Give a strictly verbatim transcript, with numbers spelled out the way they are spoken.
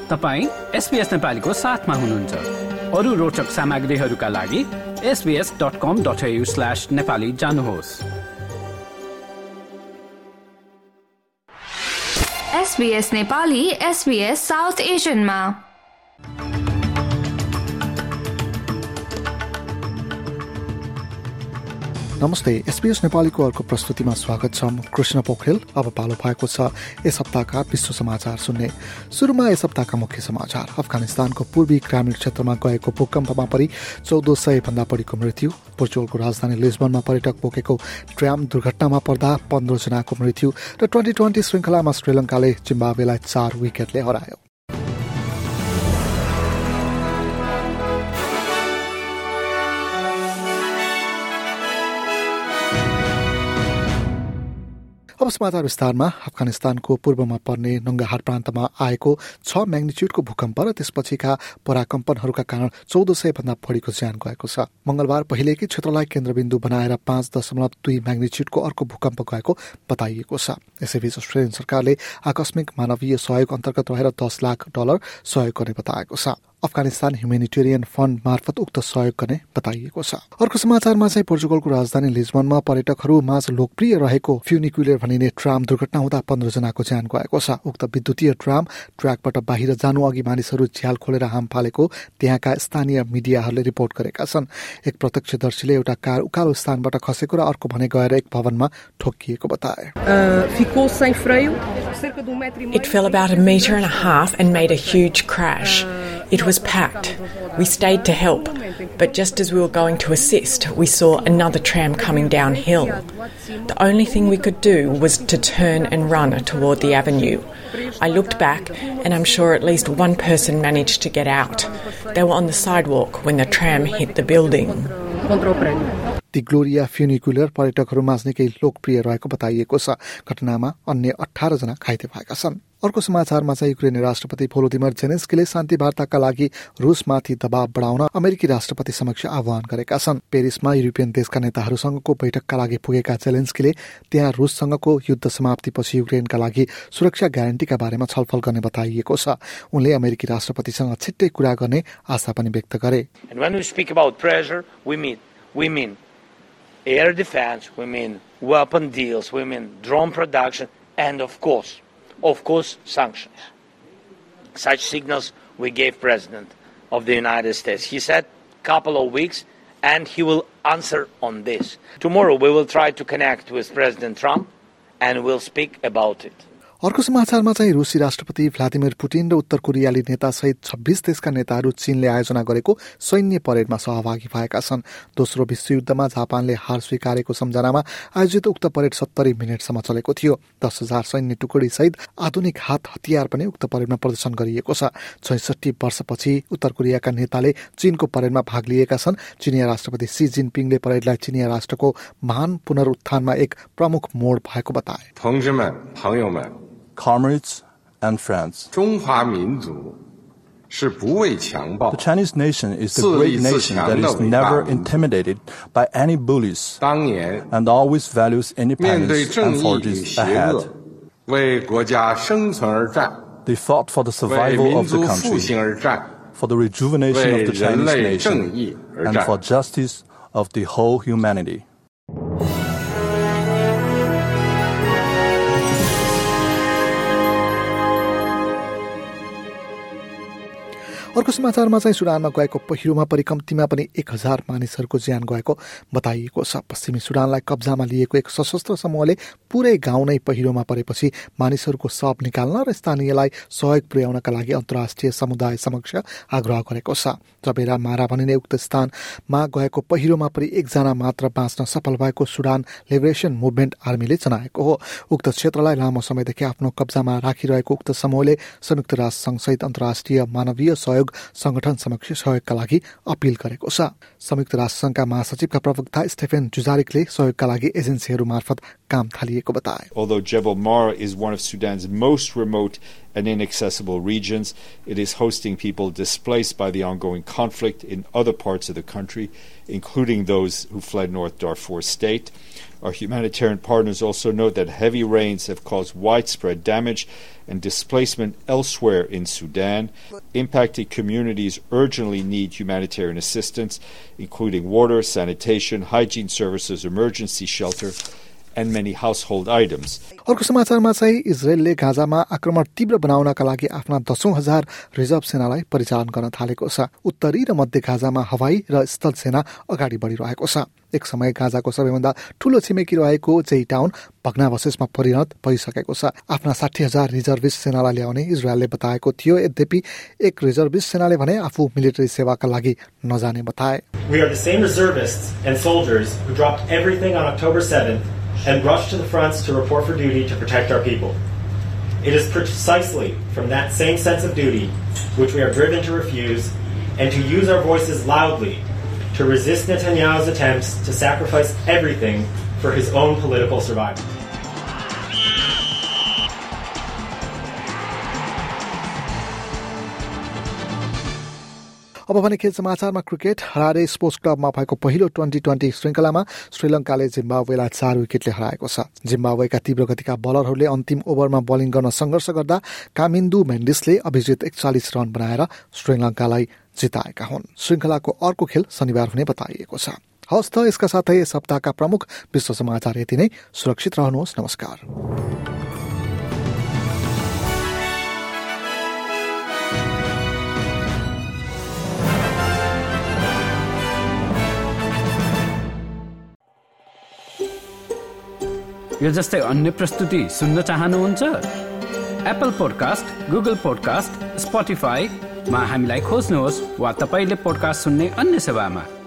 तपाईं एसबीएस नेपालीको साथमा हुनुहुन्छ। अरू रोचक सामग्रीहरूका लागि S B S dot com dot A U slash Nepali जानुहोस्। एसबीएस नेपाली एसबीएस साउथ एशियनमा। नमस्ते, एसबीएस नेपालीको अर्को प्रस्तुतिमा स्वागत छ। म कृष्ण पोखरेल। अब पालो भएको छ यस हप्ताका विश्व समाचार सुन्ने। सुरुमा यस हप्ताका मुख्य समाचार। अफगानिस्तानको पूर्वी ग्रामीण क्षेत्रमा गएको भूकम्पमा परि चौध सय भन्दा बढीको मृत्यु। पोर्चुगलको राजधानी लिस्बनमा पर्यटक बोकेको ट्राम दुर्घटनामा पर्दा पन्ध्र जनाको मृत्यु र ट्वेन्टी ट्वेन्टी श्रृङ्खलामा श्रीलङ्काले जिम्बाब्वेलाई चार विकेटले हरायो। अब समाचार विस्तारमा। अफगानिस्तानको पूर्वमा पर्ने नङ्गाहार प्रान्तमा आएको छ म्याग्निच्युडको भूकम्प र त्यसपछिका पराकम्पनहरूका कारण चौध सय भन्दा बढीको ज्यान गएको छ। मंगलबार पहिलेकै क्षेत्रलाई केन्द्रबिन्दु बनाएर पाँच दशमलव दुई म्याग्निच्युडको अर्को भूकम्प गएको बताइएको छ। यसैबीच अस्ट्रेलियन सरकारले आकस्मिक मानवीय सहयोग अन्तर्गत रहेर दस लाख डलर सहयोग गर्ने बताएको छ। अफगानिस्तान ह्युमेनिटेरियन फण्ड मार्फत उक्त सहयोग गर्ने बताइएको छ। अर्को समाचारमा चाहिँ पोर्चुगलको राजधानी लिस्बनमा पर्यटकहरू माझ लोकप्रिय रहेको फ्युनिक्युलर भनिने ट्राम दुर्घटना हुँदा पन्ध्र जनाको ज्यान गएको छ। उक्त विद्युतीय ट्राम ट्र्याकबाट बाहिर जानु अघि मानिसहरू झ्याल खोलेर हाम फालेको त्यहाँका स्थानीय मिडियाहरूले रिपोर्ट गरेका छन्। एक प्रत्यक्षदर्शीले एउटा कार उकालो स्थानबाट खसेको र अर्को भने गएर एक भवनमा ठोक्किएको बताए। It fell about a metre and a half and made a huge crash. It was packed. We stayed to help, but just as we were going to assist, we saw another tram coming downhill. The only thing we could do was to turn and run toward the avenue. I looked back and I'm sure at least one person managed to get out. They were on the sidewalk when the tram hit the building. ती Gloria funicular पर्यटकहरू माझ निकै लोकप्रिय रहेको बताइएको छ। घटनामा अन्य अठार जना घाइते भएका छन्। अर्को समाचारमा चाहिँ युक्रेनी राष्ट्रपति भोलोदिमिर जेलेन्स्कीले शान्ति वार्ताका लागि रुसमाथि दबाव बढाउन अमेरिकी राष्ट्रपति समक्ष आह्वान गरेका छन्। पेरिसमा युरोपियन देशका नेताहरूसँगको बैठकका लागि पुगेका जेलेन्स्कीले त्यहाँ रुससँगको युद्ध समाप्तिपछि युक्रेनका लागि सुरक्षा ग्यारेन्टीका बारेमा छलफल गर्ने बताइएको छ। उनले अमेरिकी राष्ट्रपतिसँग छिट्टै कुरा गर्ने आशा पनि व्यक्त गरे। Air defense, we mean weapon deals, we mean drone production, and of course, of course, sanctions. Such signals we gave President of the United States. He said couple of weeks, and he will answer on this. Tomorrow we will try to connect with President Trump, and we'll speak about it. अर्को समाचारमा चाहिँ रुसी राष्ट्रपति Vladimir Putin र उत्तर कोरियाली नेता सहित छब्बीस देशका नेताहरू चीनले आयोजना गरेको सैन्य परेडमा सहभागी भएका छन्। दोस्रो विश्वयुद्धमा जापानले हार स्वीकारेको सम्झनामा आयोजित उक्त परेड सत्तरी मिनटसम्म चलेको थियो। दस हजार सैन्य टुकडी सहित आधुनिक हात हतियार पनि उक्त परेडमा प्रदर्शन गरिएको छ। छैसठी वर्षपछि उत्तर कोरियाका नेताले चीनको परेडमा भाग लिएका छन्। चिनिया राष्ट्रपति सी जिनपिङले परेडलाई चिनिया राष्ट्रको महान पुनरुत्थानमा एक प्रमुख मोड भएको बताए। Comrades and friends. The Chinese nation is the great nation that is never intimidated by any bullies and always values independence and forges ahead. They fought for the survival of the country, for the rejuvenation of the Chinese nation, and for justice of the whole humanity. अर्को समाचारमा चाहिँ सुडानमा गएको पहिरोमा परि कम्तीमा पनि एक हजार मानिसहरूको ज्यान गएको बताइएको छ। पश्चिमी सुडानलाई कब्जामा लिएको एक सशस्त्र समूहले पुरै गाउँ नै पहिरोमा परेपछि मानिसहरूको शव निकाल्न र स्थानीयलाई सहयोग पुर्याउनका लागि अन्तर्राष्ट्रिय समुदाय समक्ष आग्रह गरेको छ। चबेरा मारा भनिने उक्त स्थानमा गएको पहिरोमा परि एकजना मात्र बाँच्न सफल भएको सुडान लिबरेसन मुभमेन्ट आर्मीले जनाएको हो। उक्त क्षेत्रलाई लामो समयदेखि आफ्नो कब्जामा राखिरहेको उक्त समूहले संयुक्त राष्ट्र संघसहित अन्तर्राष्ट्रिय मानवीय सहयोग संगठन समक्ष सहयोगका लागि अपील गरेको छ। संयुक्त राष्ट्र संघका महासचिवका प्रवक्ता स्टेफेन जुजारिकले सहयोगका लागि एजेन्सीहरू मार्फत काम थालिएको बताए। Although Jebel Mara is one of Sudan's most remote and inaccessible regions. It is hosting people displaced by the ongoing conflict in other parts of the country, including those who fled North Darfur state. Our humanitarian partners also note that heavy rains have caused widespread damage and displacement elsewhere in Sudan. Impacted communities urgently need humanitarian assistance, including water, sanitation, hygiene services, emergency shelter, and many household items. अर्को समाचारमा चाहिँ इजरायलले गाजामा आक्रमण तीव्र बनाउनका लागि आफ्ना दशौं हजार रिजर्भ सेनालाई परिचालन गर्न थालेको छ। उत्तरी र मध्य गाजामा हवाई र स्थल सेना अगाडि बढिरहेको छ। एक समय गाजाको सबैभन्दा ठूलो छिमेकी रहेको जेई टाउन भग्नावशेषमा परिणत भइसकेको छ। आफ्ना साठी हजार रिजर्भिस्ट सेनालाई ल्याउने इजरायलले बताएको थियो। यद्यपि एक रिजर्भिस्ट सेनाले भने आफू मिलिटरी सेवाका लागि नजाने बताए। We are the same reservists and soldiers who dropped everything on October seventh and rushed to the fronts to report for duty to protect our people. It is precisely from that same sense of duty which we are driven to refuse and to use our voices loudly to resist Netanyahu's attempts to sacrifice everything for his own political survival. अब भने खेल समाचारमा cricket Harare sports क्लबमा भएको पहिलो twenty twenty श्रृङ्खलामा श्रीलङ्काले जिम्बाब्वेलाई चार विकेटले हराएको छ। जिम्बाब्वेका तीव्र गतिका बलरहरूले अन्तिम ओभरमा बलिङ गर्न सङ्घर्ष गर्दा कामिन्दु मेन्डिसले अभिजित एकचालिस रन बनाएर श्रीलङ्कालाई जिताएका हुन्। श्रृङ्खलाको अर्को खेल शनिबार हुने बताइएको छ। हवस् त यसका साथै यस हप्ताका प्रमुख विश्व समाचार यति नै। सुरक्षित रहनुहोस्। नमस्कार। यो जस्तै अन्य प्रस्तुति सुन्न चाहनुहुन्छ? एप्पल पोडकास्ट, गुगल पोडकास्ट, स्पोटिफाईमा हामीलाई खोज्नुहोस् वा तपाईले पोडकास्ट सुन्ने अन्य सेवामा।